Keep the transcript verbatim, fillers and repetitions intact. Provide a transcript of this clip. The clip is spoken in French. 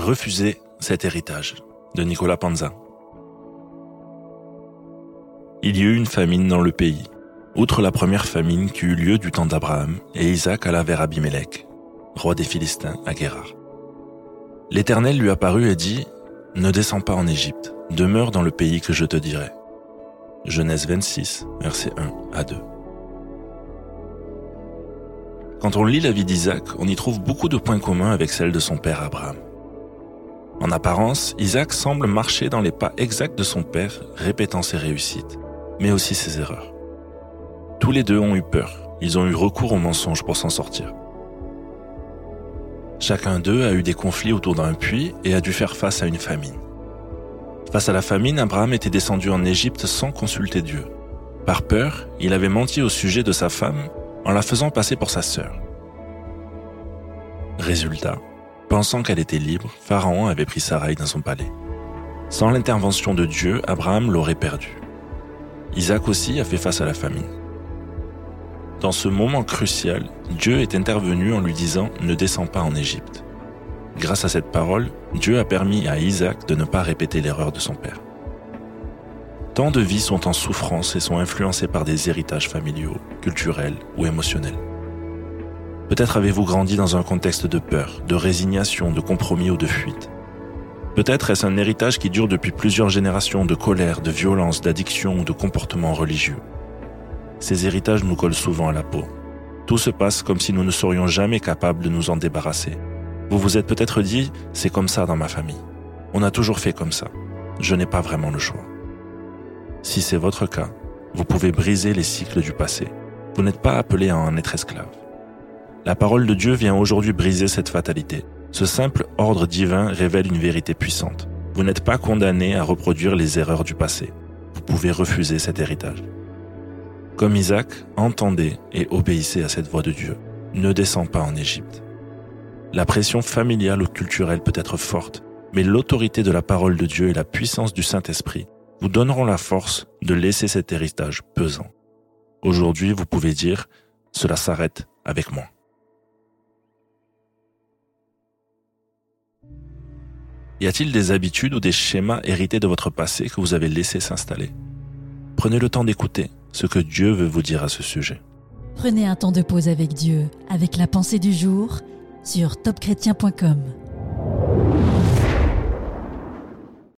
refuser cet héritage de Nicolas Panza. Il y eut une famine dans le pays, outre la première famine qui eut lieu du temps d'Abraham, et Isaac alla vers Abimélec, roi des Philistins, à Guérar. L'Éternel lui apparut et dit « Ne descends pas en Égypte, demeure dans le pays que je te dirai. » Genèse vingt-six, versets un à deux. Quand on lit la vie d'Isaac, on y trouve beaucoup de points communs avec celle de son père Abraham. En apparence, Isaac semble marcher dans les pas exacts de son père, répétant ses réussites, mais aussi ses erreurs. Tous les deux ont eu peur, ils ont eu recours au mensonge pour s'en sortir. Chacun d'eux a eu des conflits autour d'un puits et a dû faire face à une famine. Face à la famine, Abraham était descendu en Égypte sans consulter Dieu. Par peur, il avait menti au sujet de sa femme en la faisant passer pour sa sœur. Résultat, pensant qu'elle était libre, Pharaon avait pris Saraï dans son palais. Sans l'intervention de Dieu, Abraham l'aurait perdu. Isaac aussi a fait face à la famine. Dans ce moment crucial, Dieu est intervenu en lui disant « Ne descends pas en Égypte ». Grâce à cette parole, Dieu a permis à Isaac de ne pas répéter l'erreur de son père. Tant de vies sont en souffrance et sont influencées par des héritages familiaux, culturels ou émotionnels. Peut-être avez-vous grandi dans un contexte de peur, de résignation, de compromis ou de fuite. Peut-être est-ce un héritage qui dure depuis plusieurs générations de colère, de violence, d'addiction ou de comportements religieux. Ces héritages nous collent souvent à la peau. Tout se passe comme si nous ne serions jamais capables de nous en débarrasser. Vous vous êtes peut-être dit « c'est comme ça dans ma famille. On a toujours fait comme ça. Je n'ai pas vraiment le choix ». Si c'est votre cas, vous pouvez briser les cycles du passé. Vous n'êtes pas appelé à en être esclave. La parole de Dieu vient aujourd'hui briser cette fatalité. Ce simple ordre divin révèle une vérité puissante. Vous n'êtes pas condamné à reproduire les erreurs du passé. Vous pouvez refuser cet héritage. Comme Isaac, entendez et obéissez à cette voix de Dieu. Ne descends pas en Égypte. La pression familiale ou culturelle peut être forte, mais l'autorité de la parole de Dieu et la puissance du Saint-Esprit vous donneront la force de laisser cet héritage pesant. Aujourd'hui, vous pouvez dire « Cela s'arrête avec moi ». Y a-t-il des habitudes ou des schémas hérités de votre passé que vous avez laissés s'installer? Prenez le temps d'écouter ce que Dieu veut vous dire à ce sujet. Prenez un temps de pause avec Dieu, avec la pensée du jour, sur top chrétien point com.